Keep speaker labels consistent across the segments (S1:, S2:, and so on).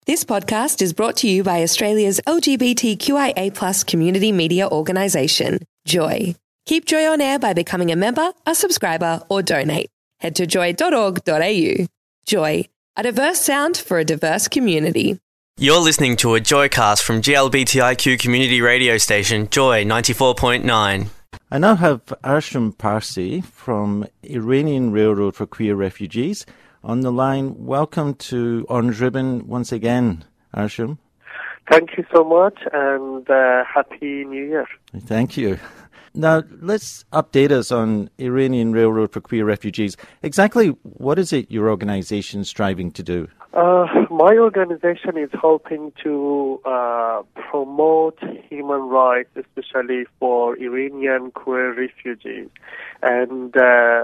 S1: This podcast is brought to you by Australia's LGBTQIA+ community media organisation, Joy. Keep Joy on air by becoming a member, a subscriber, or donate. Head to joy.org.au. Joy, a diverse sound for a diverse community.
S2: You're listening to a Joycast from GLBTIQ community radio station, Joy 94.9.
S3: I now have Arsham Parsi from Iranian Railroad for Queer Refugees on the line. Welcome to Orange Ribbon once again, Arsham.
S4: Thank you so much, and Happy New Year.
S3: Thank you. Now, let's update us on Iranian Railroad for Queer Refugees. Exactly what is it your organisation is striving to do?
S4: My organisation is hoping to promote human rights, especially for Iranian queer refugees, and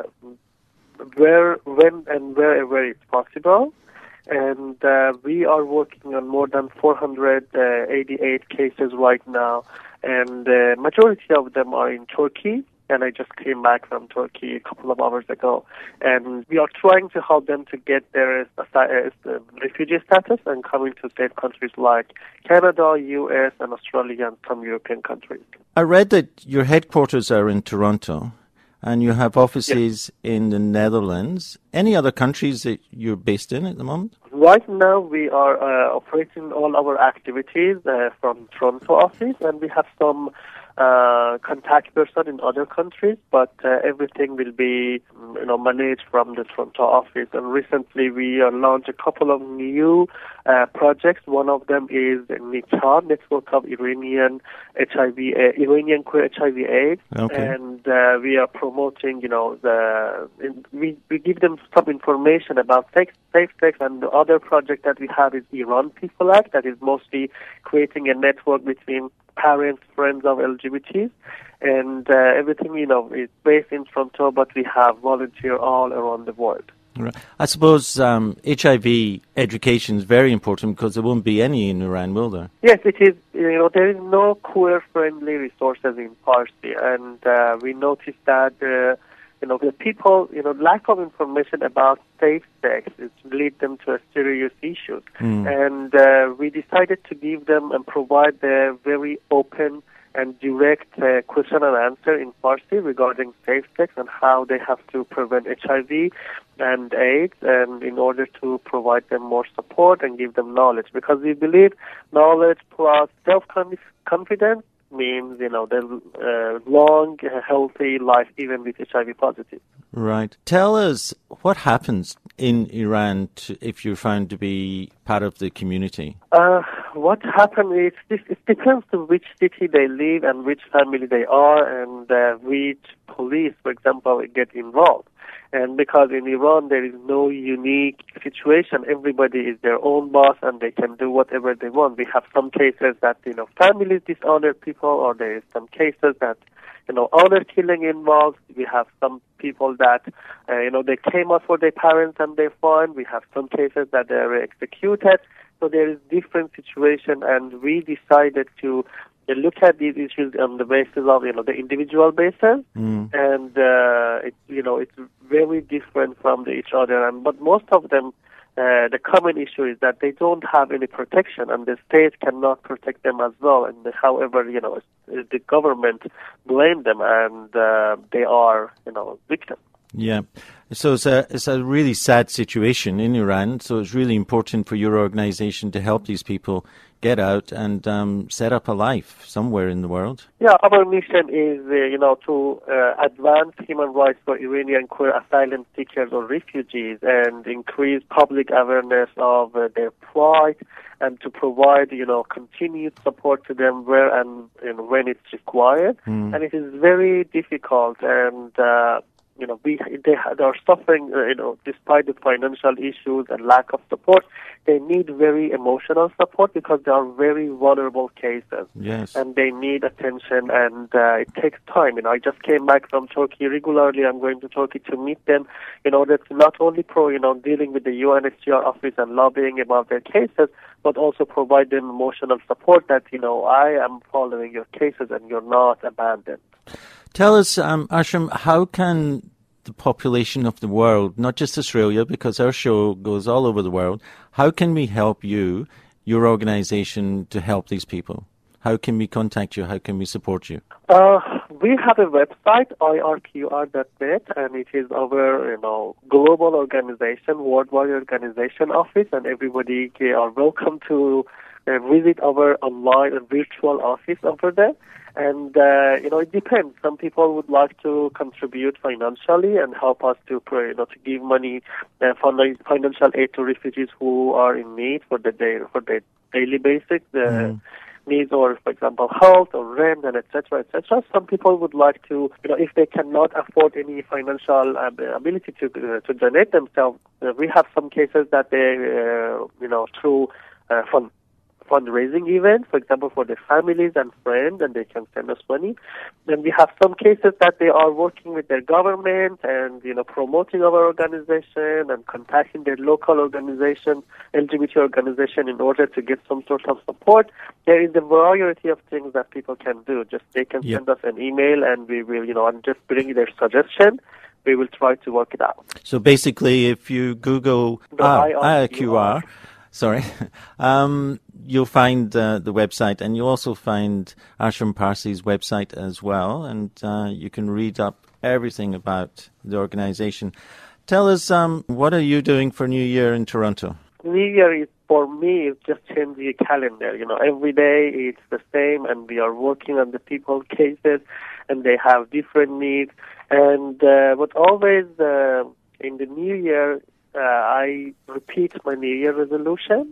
S4: wherever it's possible. And we are working on more than 488 cases right now, and the majority of them are in Turkey. And I just came back from Turkey a couple of hours ago. And we are trying to help them to get their refugee status and come into safe countries like Canada, US, and Australia, and some European countries.
S3: I read that your headquarters are in Toronto, and you have offices in the Netherlands. Any other countries that you're based in at the moment?
S4: Right now, we are operating all our activities from Toronto office, and we have some contact person in other countries, but everything will be managed from the Toronto office. And recently we launched a couple of new projects. One of them is NICHA, Network of Iranian queer HIV/AIDS, and we are promoting we give them some information about safe sex. And the other project that we have is Iran People Act, that is mostly creating a network between parents, friends of LGBTs, and everything, is based in Toronto, but we have volunteers all around the world.
S3: Right. I suppose HIV education is very important because there won't be any in Iran, will there?
S4: Yes, it is. There is no queer-friendly resources in Farsi, and we noticed that the people, lack of information about safe sex lead them to serious issues. And we decided to give them and provide a very open and direct question and answer in Farsi regarding safe sex and how they have to prevent HIV and AIDS, and in order to provide them more support and give them knowledge. Because we believe knowledge plus self-confidence means, the long, healthy life, even with HIV positive.
S3: Right. Tell us what happens in Iran if you're found to be part of the community.
S4: What happens is, it depends on which city they live and which family they are, and which police, for example, get involved. And because in Iran there is no unique situation, everybody is their own boss and they can do whatever they want. We have some cases that, families dishonor people, or there is some cases that, honor killing involved. We have some people that, they came out for their parents and they're fine. We have some cases that they're executed. So there is different situation, and we decided to look at these issues on the basis of, the individual basis, and it's very different from each other. But most of them, the common issue is that they don't have any protection, and the state cannot protect them as well. And however, the government blame them, and they are, victims.
S3: Yeah. So it's a really sad situation in Iran. So it's really important for your organization to help these people get out and set up a life somewhere in the world. Yeah,
S4: our mission is, to advance human rights for Iranian queer asylum seekers or refugees and increase public awareness of their plight, and to provide, continued support to them where and when it's required. And it is very difficult, and they are suffering, despite the financial issues and lack of support. They need very emotional support because they are very vulnerable cases.
S3: Yes.
S4: And they need attention, and it takes time. I just came back from Turkey. Regularly I'm going to Turkey to meet them in order to not only dealing with the UNHCR office and lobbying about their cases, but also provide them emotional support that, I am following your cases and you're not abandoned.
S3: Tell us, Arsham, how can the population of the world, not just Australia, because our show goes all over the world, how can we help you your organization to help these people? How can we contact you? How can we support you?
S4: We have a website, irqr.net, and it is our global organization, worldwide organization office, and everybody are welcome to visit our online and virtual office over there. And, it depends. Some people would like to contribute financially and help us to give money, financial aid to refugees who are in need for their daily basics, needs, or, for example, health or rent, and et cetera, et cetera. Some people would like to, if they cannot afford any financial ability to donate themselves, we have some cases that they, through fundraising events, for example, for their families and friends, and they can send us money. Then we have some cases that they are working with their government and, promoting our organization and contacting their local organization, LGBT organization, in order to get some sort of support. There is a variety of things that people can do. Just they can send us an email, and we will, and just bring their suggestion. We will try to work it out.
S3: So basically, if you Google IRQR, you'll find the website, and you'll also find Ashram Parsi's website as well, and you can read up everything about the organization. Tell us, what are you doing for New Year in Toronto?
S4: New Year is, for me, it's just changing the calendar. Every day it's the same, and we are working on the people cases, and they have different needs. And but always in the New Year, I repeat my New Year resolution,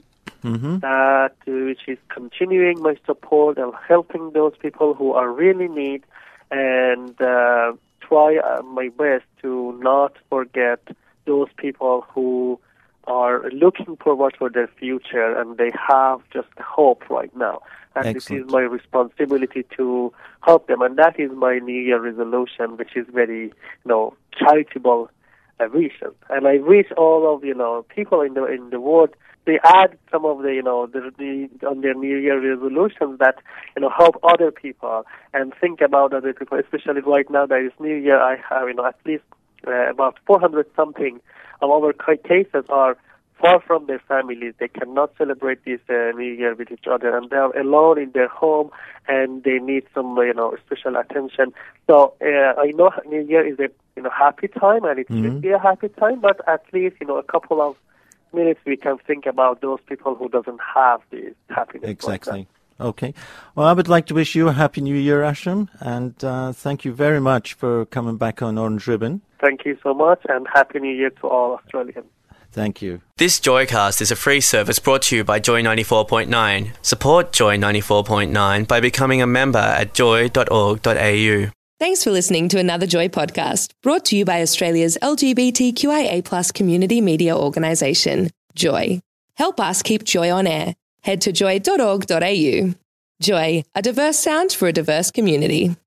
S4: which is continuing my support and helping those people who are really in need, and try my best to not forget those people who are looking forward for their future, and they have just hope right now. And Excellent. This is my responsibility to help them, and that is my New Year resolution, which is very, charitable vision. And I wish all of people in the world, they add some of the on their New Year resolutions that help other people and think about other people. Especially right now that is New Year, I have at least about 400 something of our cases are far from their families. They cannot celebrate this New Year with each other, and they are alone in their home, and they need some special attention. So I know New Year is a happy time, and it should be a happy time, but at least a couple of minutes we can think about those people who doesn't have this happiness.
S3: Exactly. Okay. Well, I would like to wish you a Happy New Year, Ashram, and thank you very much for coming back on Orange Ribbon.
S4: Thank you so much, and Happy New Year to all Australians.
S3: Thank you.
S2: This Joycast is a free service brought to you by Joy 94.9. Support Joy 94.9 by becoming a member at joy.org.au.
S1: Thanks for listening to another Joy podcast, brought to you by Australia's LGBTQIA+ community media organisation, Joy. Help us keep Joy on air. Head to joy.org.au. Joy, a diverse sound for a diverse community.